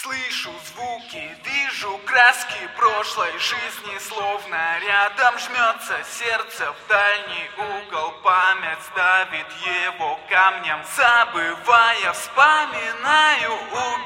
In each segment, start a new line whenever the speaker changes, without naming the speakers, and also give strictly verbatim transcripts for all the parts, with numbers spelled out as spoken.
Слышу звуки, вижу краски прошлой жизни, словно рядом жмется сердце в дальний угол. Память давит его камнем, забывая, вспоминаю,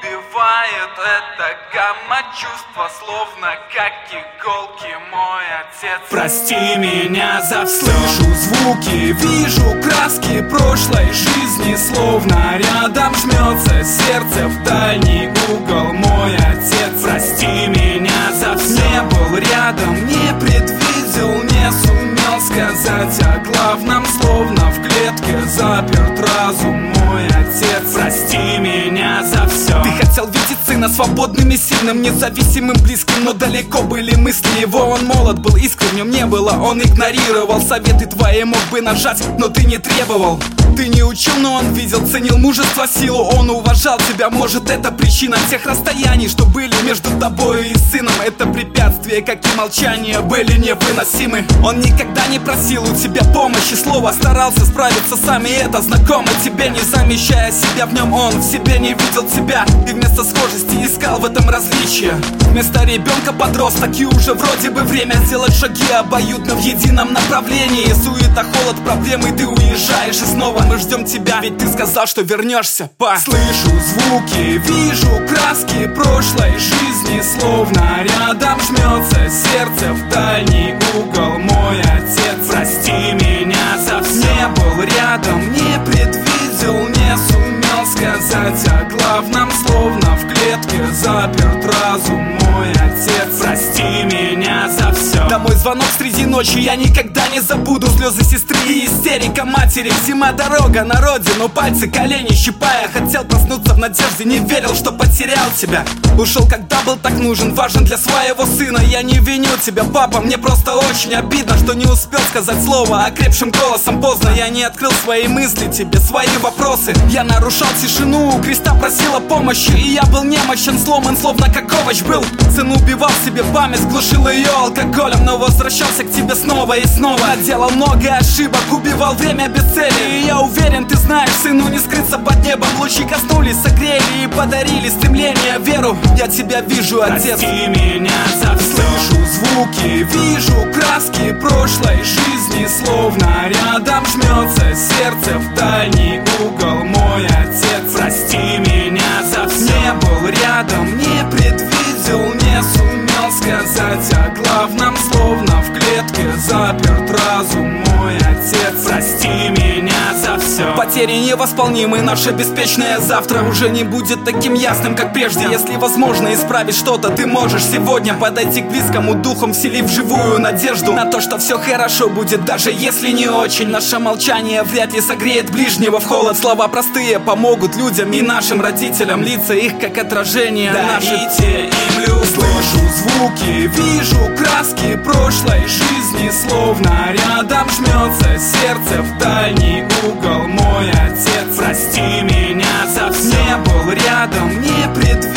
убивает это гамма чувства, словно как иголки мой отец.
Прости меня за все. Слышу звуки, вижу краски прошлой жизни, словно рядом жмется сердце в дальний угол мой отец. Прости меня за все. Не был рядом, не предвидел, не сумел сказать о главном, словно в клетке заперт разум мой отец. Прости меня за все. Ты хотел видеть сына свободным и сильным, независимым, близким, но далеко были мысли его. Он молод был, искрен в нем не было, он игнорировал советы твои, мог бы нажать, но ты не требовал. Ты не учил, но он видел, ценил мужество, силу, он уважал тебя. Может, это причина тех расстояний, что были между тобою и сыном. Это препятствия, как и молчание, были невыносимы. Он никогда не просил у тебя помощи, слова, старался справиться сам, и это знакомо тебе. Не замещая себя в нем, он в себе не видел тебя, и вместо схожести искал в этом различия. Вместо ребенка подросток, и уже вроде бы время сделать шаги обоюдно в едином направлении. Суета, холод, проблемы, ты уезжаешь, и снова мы ждем тебя, ведь ты сказал, что вернешься, па. Слышу звуки, вижу краски прошлой жизни, словно рядом жмется сердце в дальний угол мой отец. Прости меня за все. Не был рядом, не предвидел, не сумел сказать о главном, словно в клетке заперт разум мой отец. Прости меня за все. Домой звонок среди ночи, я никогда не забуду. Слезы сестры и истерика матери. Зима, дорога на родину, пальцы, колени щипая. Хотел проснуться в надежде, не верил, что потерял тебя. Ушел, когда был так нужен, важен для своего сына. Я не виню тебя, папа, мне просто очень обидно, что не успел сказать слово окрепшим голосом. Поздно, я не открыл свои мысли тебе, свои вопросы. Я нарушал тишину, у креста просил о помощи, и я был немощен, сломан, словно как овощ был. Сын убивал себе память, глушил ее алкоголем, но возвращался к тебе снова и снова. Делал много ошибок, убивал время без цели, и я уверен, ты знаешь, сыну не скрыться под небом. Лучи коснулись, согрели и подарили стремление, веру. Я тебя вижу, отец. Прости меня за все. Слышу звуки, вижу краски прошлой жизни, словно рядом жмется сердце в дальний угол мой отец. Прости меня за все. Не был рядом, не предвидел, не сумел сказать о главном, словно в клетке заперт разум мой отец. Прости меня за все. Потери невосполнимы, наше беспечное завтра уже не будет таким ясным, как прежде. Если возможно исправить что-то, ты можешь сегодня подойти к близкому, духом вселив живую надежду на то, что все хорошо будет, даже если не очень. Наше молчание вряд ли согреет ближнего в холод. Слова простые помогут людям и нашим родителям, лица их как отражение. Дарите им любовь. Слышу звуки, вижу краски прошлой жизни, словно рядом жмется сердце в дальний угол мой отец. Прости меня за все. Не был рядом, не предвидел,